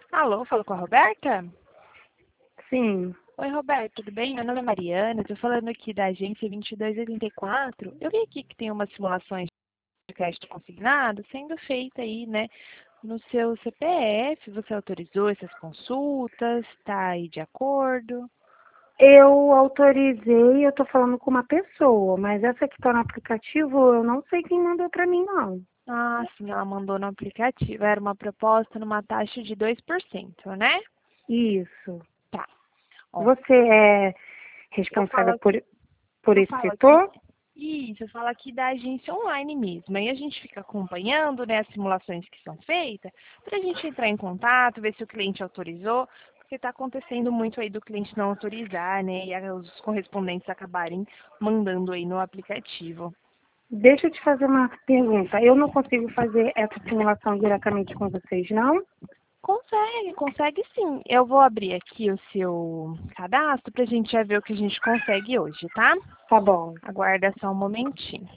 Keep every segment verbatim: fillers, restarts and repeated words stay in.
Alô, falo com a Roberta? Sim. Oi, Roberta, tudo bem? Meu nome é Mariana, estou falando aqui da agência vinte e dois oitenta e quatro. Eu vi aqui que tem umas simulações de crédito consignado sendo feita aí, né? No seu C P F, você autorizou essas consultas? Está aí de acordo? Eu autorizei, eu tô falando com uma pessoa, mas essa que tá no aplicativo, eu não sei quem mandou pra mim, não. Ah, sim, ela mandou no aplicativo. Era uma proposta numa taxa de dois por cento, né? Isso. Tá. Ó, Você é eu falo responsável por, aqui, por eu esse falo aqui setor? Isso, eu falo aqui da agência online mesmo. Aí a gente fica acompanhando, né, as simulações que são feitas, para a gente entrar em contato, ver se o cliente autorizou, porque está acontecendo muito aí do cliente não autorizar, né, e a- os correspondentes acabarem mandando aí no aplicativo. Deixa eu te fazer uma pergunta. Eu não consigo fazer essa simulação diretamente com vocês, não? Consegue, consegue sim. Eu vou abrir aqui o seu cadastro para a gente já ver o que a gente consegue hoje, tá? Tá bom. Aguarda só um momentinho.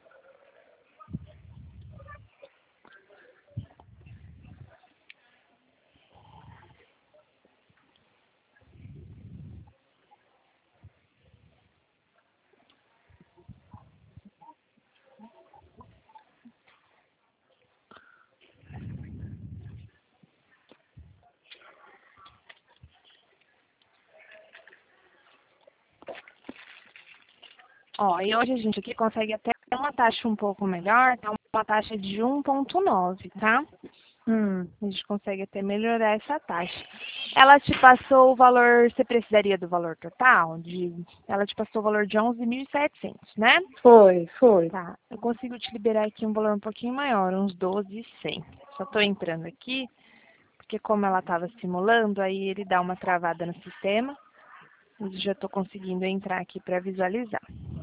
Ó, e hoje a gente aqui consegue até uma taxa um pouco melhor, tá? Uma taxa de um vírgula nove, tá? Hum. A gente consegue até melhorar essa taxa. Ela te passou o valor, você precisaria do valor total? De, ela te passou o valor de onze mil e setecentos, né? Foi, foi. Tá, eu consigo te liberar aqui um valor um pouquinho maior, uns doze mil e cem. Só tô entrando aqui, porque como ela estava simulando, aí ele dá uma travada no sistema. Mas já tô conseguindo entrar aqui para visualizar.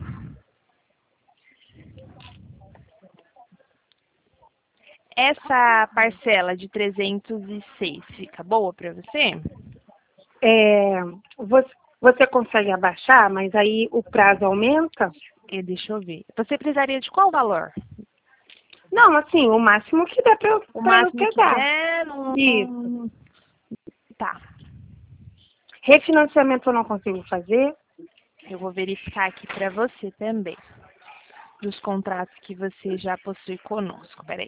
Essa parcela de trezentos e seis fica boa para você? É, você, você consegue abaixar, mas aí o prazo aumenta? E deixa eu ver. Você precisaria de qual valor? Não, assim, o máximo que dá pra eu, O pra eu máximo que pegar. der, não... Isso. Tá. Refinanciamento eu não consigo fazer. Eu vou verificar aqui para você também. Dos contratos que você já possui conosco. Peraí.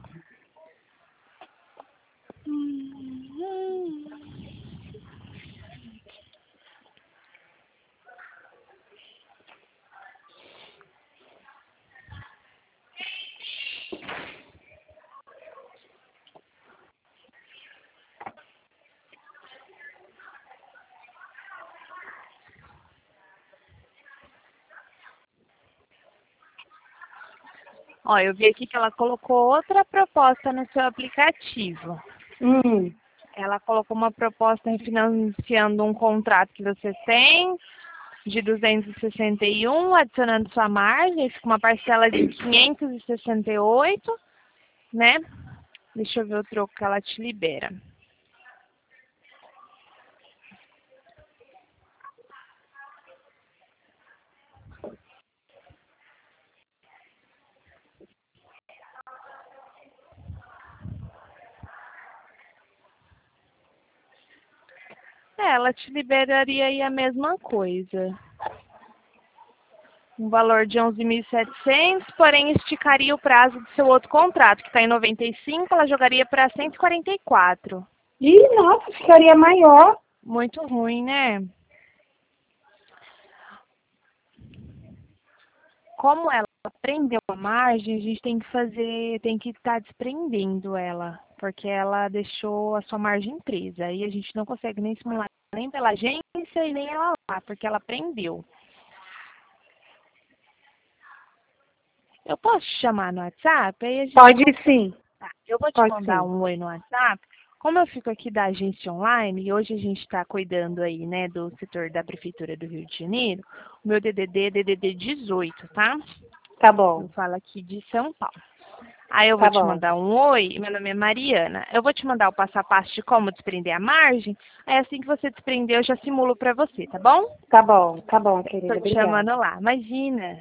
Ó, eu vi aqui que ela colocou outra proposta no seu aplicativo. Hum. Ela colocou uma proposta refinanciando um contrato que você tem de duzentos e sessenta e um, adicionando sua margem, fica uma parcela de quinhentos e sessenta e oito, né? Deixa eu ver o troco que ela te libera. É, ela te liberaria aí a mesma coisa. Um valor de onze mil e setecentos, porém esticaria o prazo do seu outro contrato, que está em noventa e cinco, ela jogaria para cento e quarenta e quatro. Ih, nossa, ficaria maior. Muito ruim, né? Como ela prendeu a margem, a gente tem que fazer, tem que estar desprendendo ela, porque ela deixou a sua margem presa. Aí a gente não consegue nem simular nem pela agência e nem ela lá, porque ela prendeu. Eu posso te chamar no WhatsApp? Aí a gente Pode consegue. sim, Tá, eu vou te pode mandar sim. um oi no WhatsApp. Como eu fico aqui da agência online e hoje a gente está cuidando aí, né, do setor da Prefeitura do Rio de Janeiro, o meu D D D é D D D dezoito, tá? Tá Eu bom, falo aqui de São Paulo. Aí eu vou tá te bom. mandar um oi, meu nome é Mariana. Eu vou te mandar o passo a passo de como desprender a margem. Aí assim que você desprender, eu já simulo para você, tá bom? Tá bom, tá bom, Tô querida. te chamando Obrigada. lá. Imagina.